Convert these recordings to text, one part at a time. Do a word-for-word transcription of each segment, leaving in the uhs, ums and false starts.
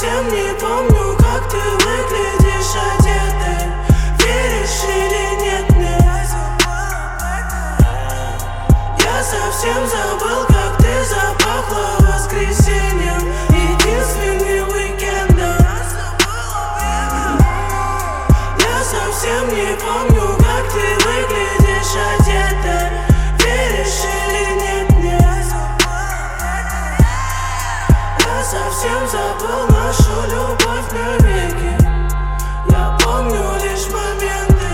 совсем не помню, как ты выглядишь одетой. Веришь или нет мне? Я совсем забыл, как ты запахла воскресеньем, единственным уикендом. Я совсем не помню, как ты выглядишь одетой. Веришь или нет мне? Я совсем забыл нашу любовь навеки. Я помню лишь моменты.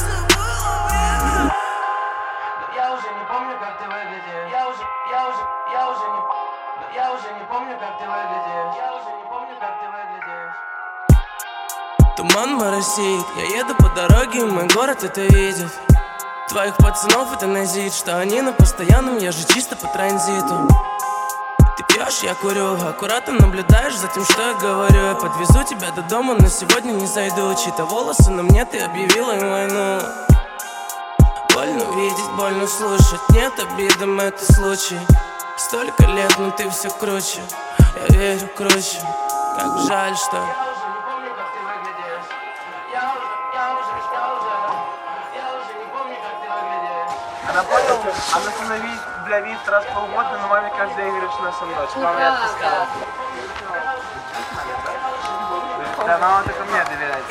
Я уже не помню, как ты выглядишь. Я уже, я уже, я уже не, я уже не помню, как ты выглядишь. Я уже не помню, как ты выглядишь. Туман моросит, я еду по дороге, и мой город это видит. Твоих пацанов это назит, что они на постоянном, я же чисто по транзиту. Ты пьешь, я курю, аккуратно наблюдаешь за тем, что я говорю. Я подвезу тебя до дома, но сегодня не зайду. Чьи-то волосы на мне, ты объявила им войну. Больно видеть, больно слушать, нет обидам, это случай. Столько лет, но ты все круче, я верю круче. Как жаль, что Я уже не помню, как ты выглядишь. Я уже, я уже, я уже, я уже не помню, как ты выглядишь. Она поняла, она со мной видит, бля, видит раз в полгода, но маме каждый день говорит, что она со мной. Мама не отпускала. Да, мама только мне доверяет.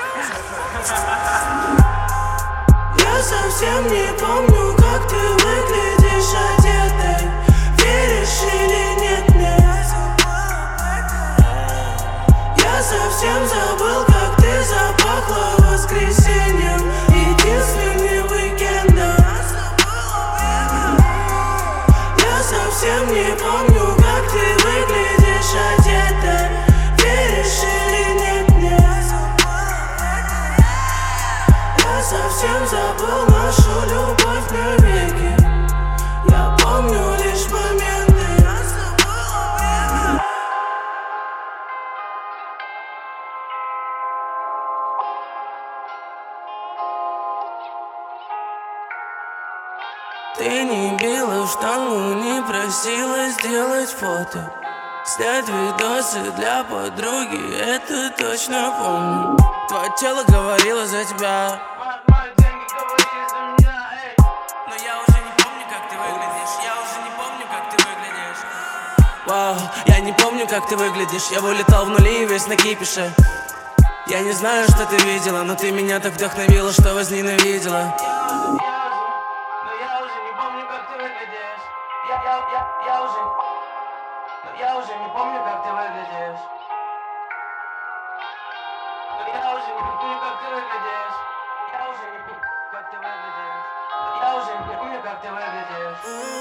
я совсем не помню, как ты выглядишь одетой. Веришь или нет мне? Я совсем забыл, как ты запахла воскресеньем, единственным уикендом. Я совсем не помню, как ты выглядишь одетой. Веришь или нет мне? Я совсем забыл нашу любовь навеки. Я помню лишь моменты. Ты не била в штангу, не просила сделать фото, снять видосы для подруги, это точно помню. Твое тело говорило за тебя, Мои деньги говорили за меня, эй. но я уже не помню, как ты выглядишь. Я уже не помню, как ты выглядишь. Вау, я не помню, как ты выглядишь. Я вылетал в нули и весь на кипише. Я не знаю, что ты видела, но ты меня так вдохновила, что возненавидела. Но я уже не помню, как ты выглядишь. Я, я, я, я уже, но я уже не помню, как ты выглядишь. Но я уже не помню, как ты выглядишь. Я уже не помню, как ты выглядишь. Но я уже не помню, как ты выглядишь.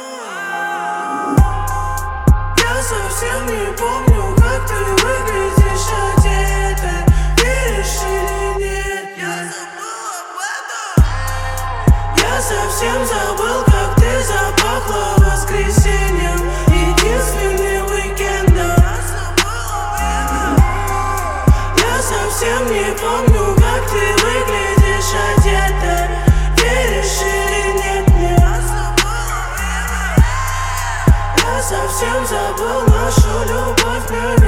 Я совсем не помню, как ты выглядишь одетой. Веришь или нет? Я забыл об этом. Я совсем забыл, как ты запахла воскресеньем, единственным уикендом. Я совсем не помню, как ты выглядишь одетой. Веришь или нет мне? Я совсем забыл нашу любовь навеки.